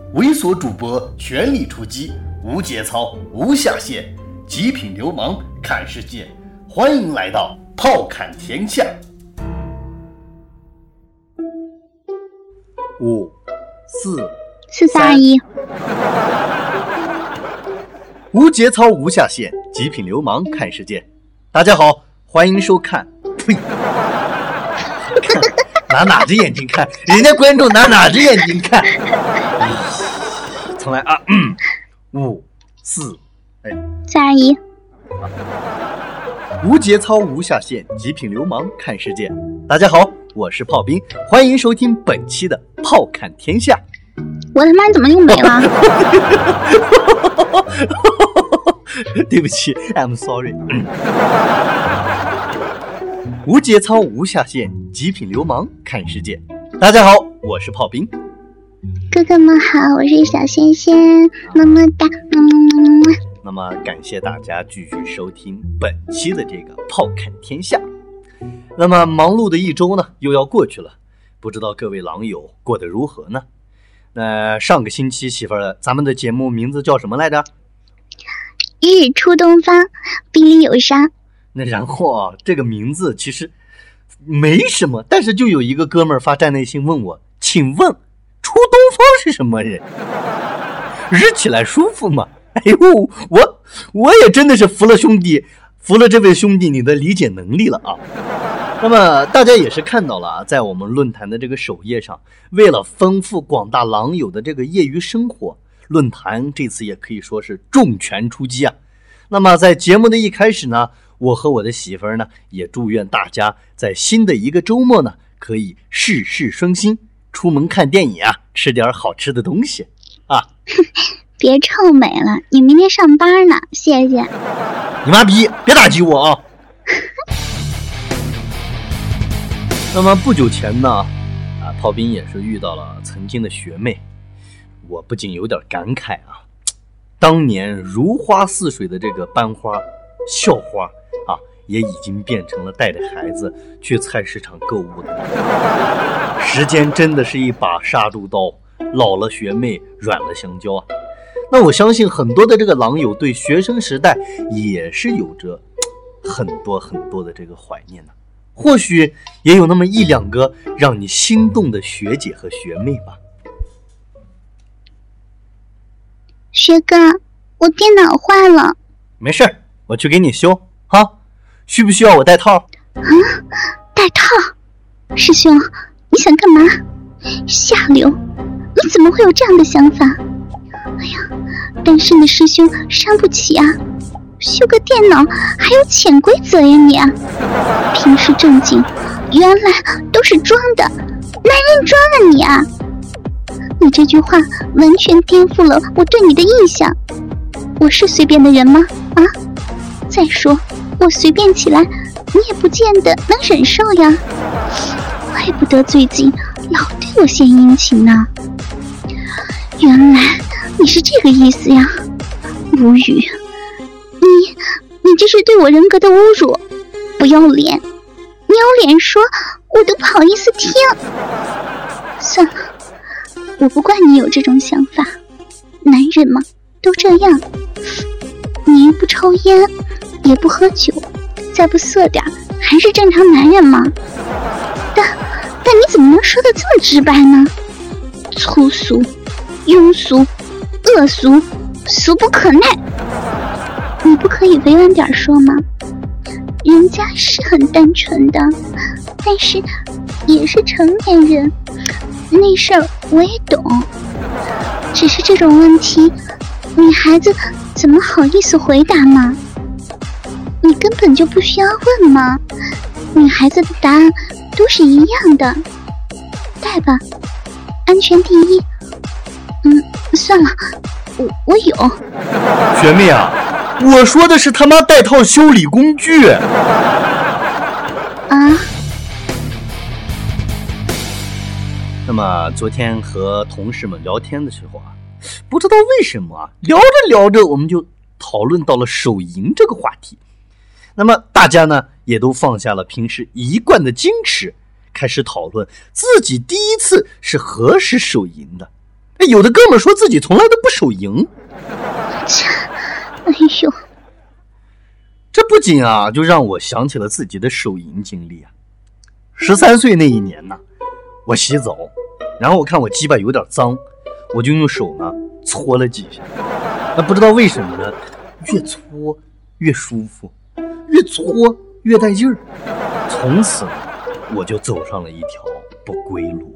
猥琐主播全力出击，无节操无下限，极品流氓看世界，欢迎来到炮侃天下。 5、4、 4、3、2、1。 无节操无下限，极品流氓看世界。大家好，欢迎收看。呸！哪只眼睛看？人家观众哪只眼睛看？重来啊！5、4、 3、2、1。 无节操无下限，极品流氓看世界。大家好，我是炮兵，欢迎收听本期的炮侃天下。 我他妈怎么又没了？ 对不起 ，I'm sorry。无节操无下限，极品流氓看世界。大家好，我是炮兵。 哥哥们好，我是小仙仙，么么哒， 那么感谢大家继续收听本期的这个炮侃天下。那么忙碌的一周呢，又要过去了，不知道各位狼友过得如何呢？那上个星期媳妇儿，咱们的节目名字叫什么来着？ 日出东方，冰里有沙。 那然后啊，这个名字其实没什么，但是就有一个哥们儿发站内信问我，请问出东方是什么人？日起来舒服吗？哎呦，我也真的是服了兄弟，服了这位兄弟你的理解能力了啊。那么大家也是看到了啊，在我们论坛的这个首页上，为了丰富广大狼友的这个业余生活，论坛这次也可以说是重拳出击啊。那么在节目的一开始呢，我和我的媳妇儿呢，也祝愿大家在新的一个周末呢，可以事事顺心，出门看电影啊，吃点好吃的东西啊。 别臭美了，你明天上班呢，谢谢。 你妈逼，别打击我啊！那么不久前呢，炮兵也是遇到了曾经的学妹，我不禁有点感慨啊，当年如花似水的这个班花、校花啊，也已经变成了带着孩子去菜市场购物的。时间真的是一把杀猪刀，老了学妹，软了香蕉啊。那我相信很多的这个狼友对学生时代也是有着很多的这个怀念的，或许也有那么一两个让你心动的学姐和学妹吧。 学哥，我电脑坏了。 没事，我去给你修哈。需不需要我带套？ 啊，带套？师兄，你想干嘛？下流！你怎么会有这样的想法？哎呀，单身的师兄伤不起啊！修个电脑还有潜规则呀你啊！平时正经，原来都是装的，男人装啊你啊！你这句话完全颠覆了我对你的印象。我是随便的人吗？啊！再说我随便起来，你也不见得能忍受呀。怪不得最近老对我献殷勤呢。原来你是这个意思呀，无语！你这是对我人格的侮辱，不要脸！你有脸说，我都不好意思听。算了，我不怪你有这种想法，男人嘛，都这样。你不抽烟，也不喝酒，再不色点，还是正常男人嘛。但你怎么能说得这么直白呢？粗俗、庸俗、恶俗，俗不可耐。你不可以委婉点说吗？人家是很单纯的，但是也是成年人，那事儿我也懂。只是这种问题，女孩子怎么好意思回答嘛？你根本就不需要问嘛，女孩子的答案都是一样的。带吧，安全第一。算了，我有。 学妹啊，我说的是他妈带套修理工具啊。那么昨天和同事们聊天的时候啊，不知道为什么啊，聊着聊着我们就讨论到了手淫这个话题。那么大家呢也都放下了平时一贯的矜持，开始讨论自己第一次是何时手淫的。 有的哥们说自己从来都不手淫。 哎呦， 这不仅啊，就让我想起了自己的手淫经历啊。13岁那一年呢，我洗澡，然后我看我鸡巴有点脏，我就用手呢搓了几下。那不知道为什么呢，越搓越舒服，越搓越带劲儿。从此呢，我就走上了一条不归路。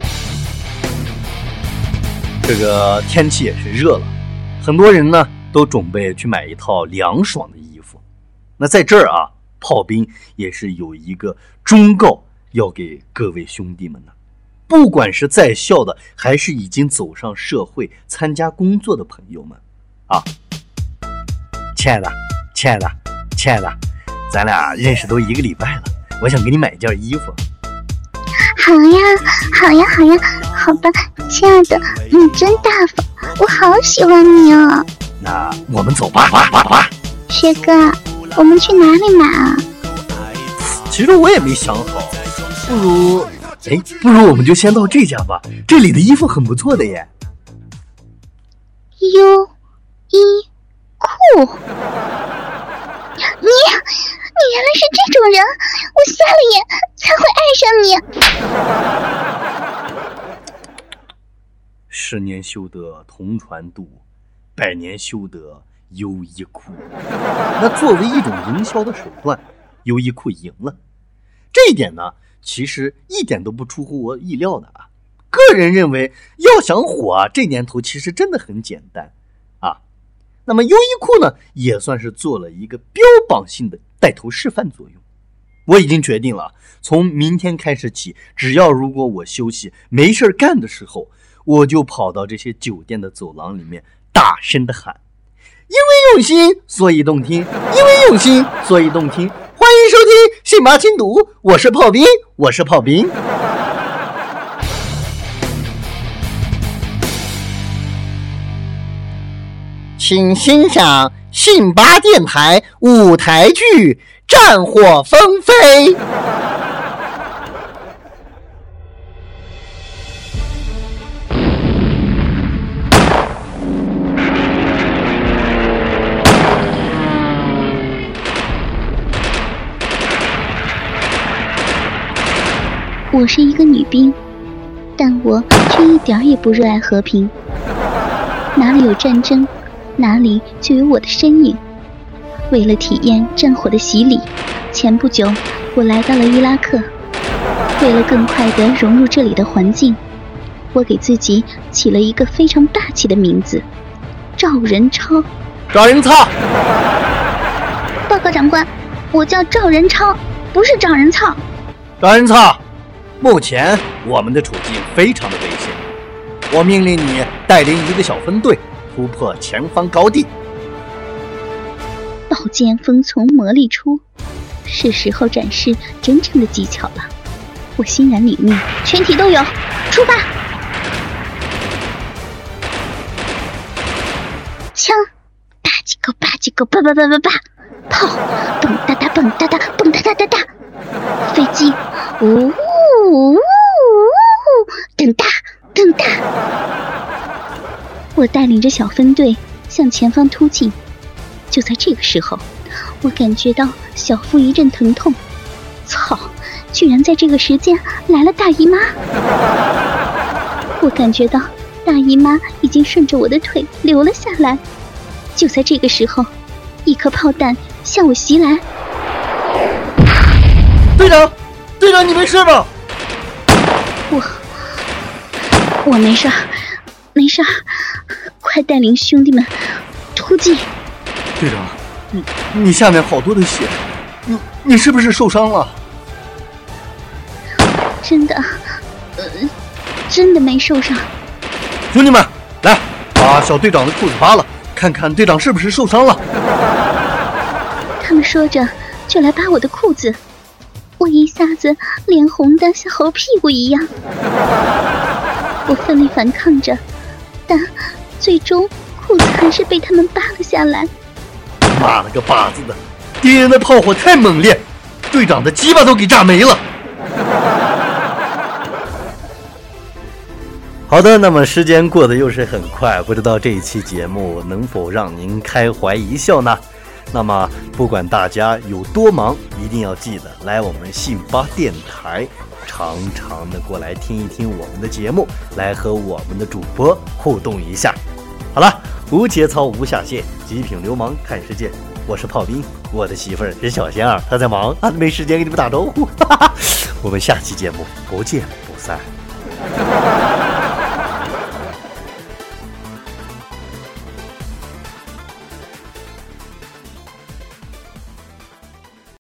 这个天气也是热了，很多人呢都准备去买一套凉爽的衣服。那在这儿啊，炮兵也是有一个忠告要给各位兄弟们的，不管是在校的还是已经走上社会参加工作的朋友们啊，亲爱的咱俩认识都1个礼拜了，我想给你买一件衣服。 好呀，好吧，亲爱的，你真大方，我好喜欢你哦。 那我们走吧。 薛哥，我们去哪里买啊？ 其实我也没想好，不如我们就先到这家吧，这里的衣服很不错的耶。 优衣库，你原来是这种人，我瞎了眼才会爱上你。 10年修得同船渡，100年修得优衣库。那作为一种营销的手段，优衣库赢了。这一点呢，其实一点都不出乎我意料的啊。个人认为，要想火啊，这年头其实真的很简单啊。那么优衣库呢，也算是做了一个标榜性的带头示范作用。我已经决定了，从明天开始起，如果我休息没事干的时候，我就跑到这些酒店的走廊里面大声的喊：因为用心所以动听，因为用心所以动听。欢迎收听信马清读，我是炮兵。请欣赏信八电台舞台剧《战火纷飞》。 我是一个女兵，但我却一点也不热爱和平。哪里有战争，哪里就有我的身影。为了体验战火的洗礼，前不久我来到了伊拉克。为了更快地融入这里的环境，我给自己起了一个非常霸气的名字——赵仁超。 赵仁操！ 报告长官，我叫赵仁超，不是赵仁操。 赵仁操！目前我们的处境非常的危险，我命令你带领一个小分队突破前方高地。 宝剑锋从磨砺出，是时候展示真正的技巧了。我欣然领命，全体都有，出发！枪，吧唧狗吧唧狗，叭叭叭叭叭；炮，蹦哒哒蹦哒哒蹦哒哒哒哒；飞机，呜呜呜，噔哒噔哒。我带领着小分队向前方突进。就在这个时候，我感觉到小腹一阵疼痛。操！居然在这个时间来了大姨妈！我感觉到大姨妈已经顺着我的腿流了下来。就在这个时候，一颗炮弹向我袭来。 队长，你没事吧？ 我没事，快带领兄弟们突进。 队长，你下面好多的血，你是不是受伤了？ 真的没受伤。 兄弟们，来把小队长的裤子扒了，看看队长是不是受伤了。 他们说着就来扒我的裤子，我一下子脸红的像猴屁股一样。我奋力反抗着，但最终裤子还是被他们扒了下来。 妈了个巴子的，敌人的炮火太猛烈，队长的鸡巴都给炸没了。 好的，那么时间过得又是很快，不知道这一期节目能否让您开怀一笑呢？那么不管大家有多忙，一定要记得来我们信巴电台，常常的过来听一听我们的节目，来和我们的主播互动一下。好了，无节操无下限，极品流氓看世界，我是炮兵，我的媳妇儿是小仙儿，她在忙，没时间给你们打招呼。我们下期节目不见不散。